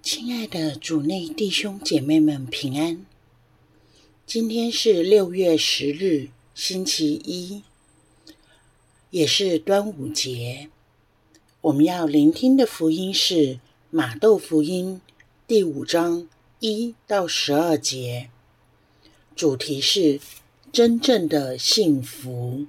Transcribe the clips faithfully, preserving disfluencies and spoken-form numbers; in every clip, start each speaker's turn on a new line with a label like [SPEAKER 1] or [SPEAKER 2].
[SPEAKER 1] 亲爱的主内弟兄姐妹们平安，今天是六月十日星期一，也是端午节。我们要聆听的福音是马窦福音第五章一到十二节，主题是真正的幸福。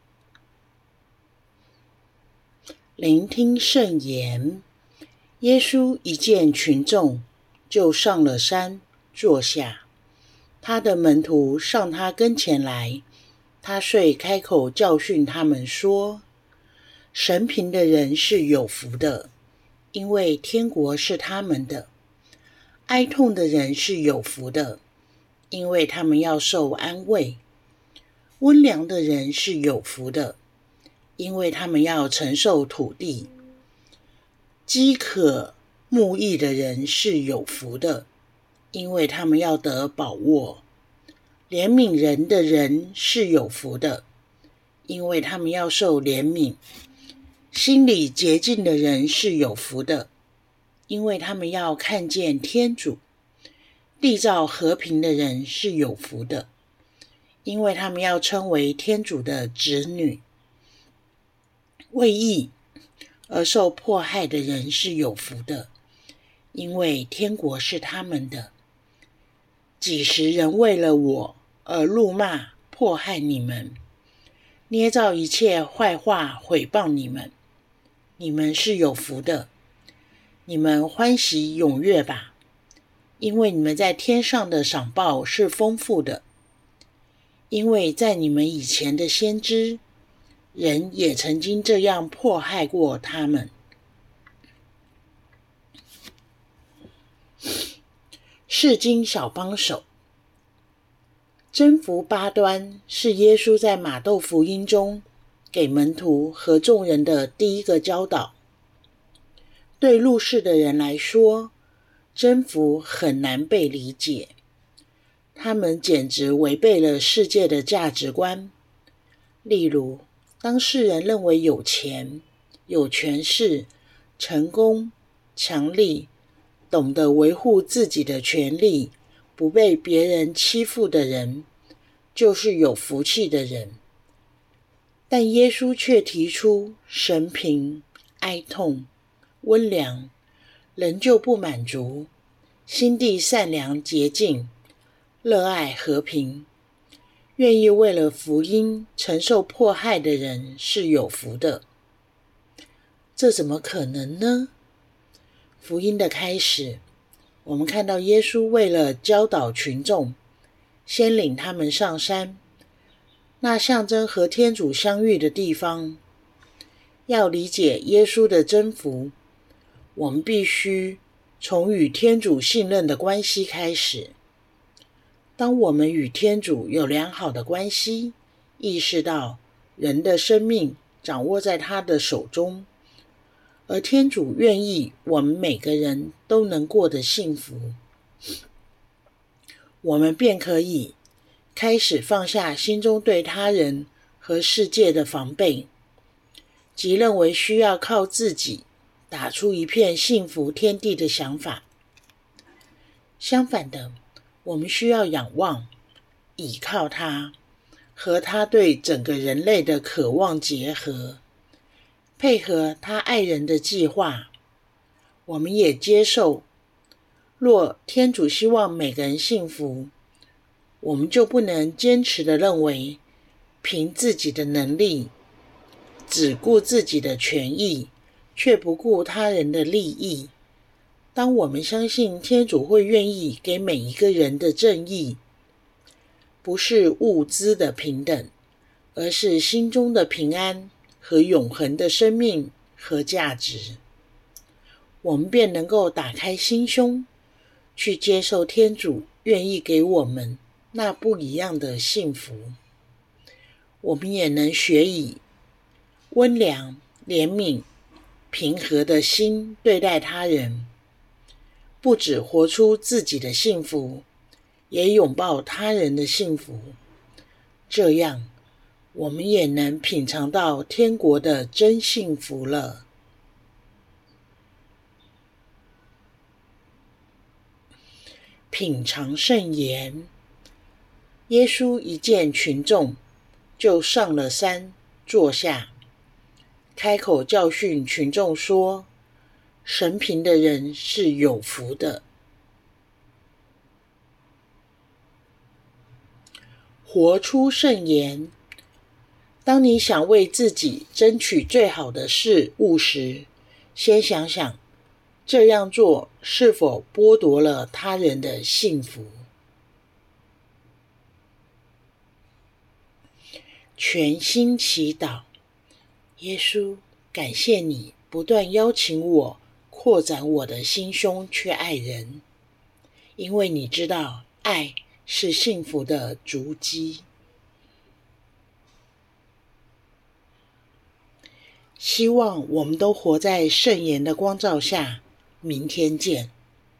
[SPEAKER 1] 聆听圣言。耶稣一见群众，就上了山坐下。他的门徒上他跟前来，他遂开口教训他们说：神贫的人是有福的，因为天国是他们的；哀痛的人是有福的，因为他们要受安慰；温良的人是有福的，因为他们要承受土地；饥渴慕义的人是有福的，因为他们要得饱沃；怜悯人的人是有福的，因为他们要受怜悯；心里洁净的人是有福的，因为他们要看见天主；缔造和平的人是有福的，因为他们要称为天主的子女；为义而受迫害的人是有福的，因为天国是他们的。几时人为了我而辱骂迫害你们，捏造一切坏话毁谤你们，你们是有福的。你们欢喜踊跃吧，因为你们在天上的赏报是丰富的。因为在你们以前的先知，人也曾经这样迫害过他们。释经小帮手。征服八端是耶稣在马窦福音中给门徒和众人的第一个教导。对入世的人来说，征服很难被理解，他们简直违背了世界的价值观。例如，当世人认为有钱、有权势、成功、强力，懂得维护自己的权利，不被别人欺负的人，就是有福气的人。但耶稣却提出神贫、哀痛、温良，仍旧不满足，心地善良洁净，热爱和平，愿意为了福音承受迫害的人是有福的。这怎么可能呢？福音的开始，我们看到耶稣为了教导群众，先领他们上山，那象征和天主相遇的地方。要理解耶稣的征服，我们必须从与天主信任的关系开始。当我们与天主有良好的关系，意识到人的生命掌握在他的手中，而天主愿意我们每个人都能过得幸福，我们便可以开始放下心中对他人和世界的防备，即认为需要靠自己打出一片幸福天地的想法。相反的，我们需要仰望，倚靠他，和他对整个人类的渴望结合，配合他爱人的计划。我们也接受，若天主希望每个人幸福，我们就不能坚持地认为，凭自己的能力，只顾自己的权益，却不顾他人的利益。当我们相信天主会愿意给每一个人的正义，不是物资的平等，而是心中的平安和永恒的生命和价值，我们便能够打开心胸，去接受天主愿意给我们那不一样的幸福。我们也能学以温良、怜悯、平和的心对待他人，不只活出自己的幸福，也拥抱他人的幸福。这样，我们也能品尝到天国的真幸福了。 品尝圣言。耶稣一见群众，就上了山坐下，开口教训群众说：神贫的人是有福的。活出圣言。当你想为自己争取最好的事物时，先想想这样做是否剥夺了他人的幸福。全心祈祷。耶稣，感谢你不断邀请我扩展我的心胸去爱人，因为你知道爱是幸福的足迹。希望我们都活在圣言的光照下，明天见。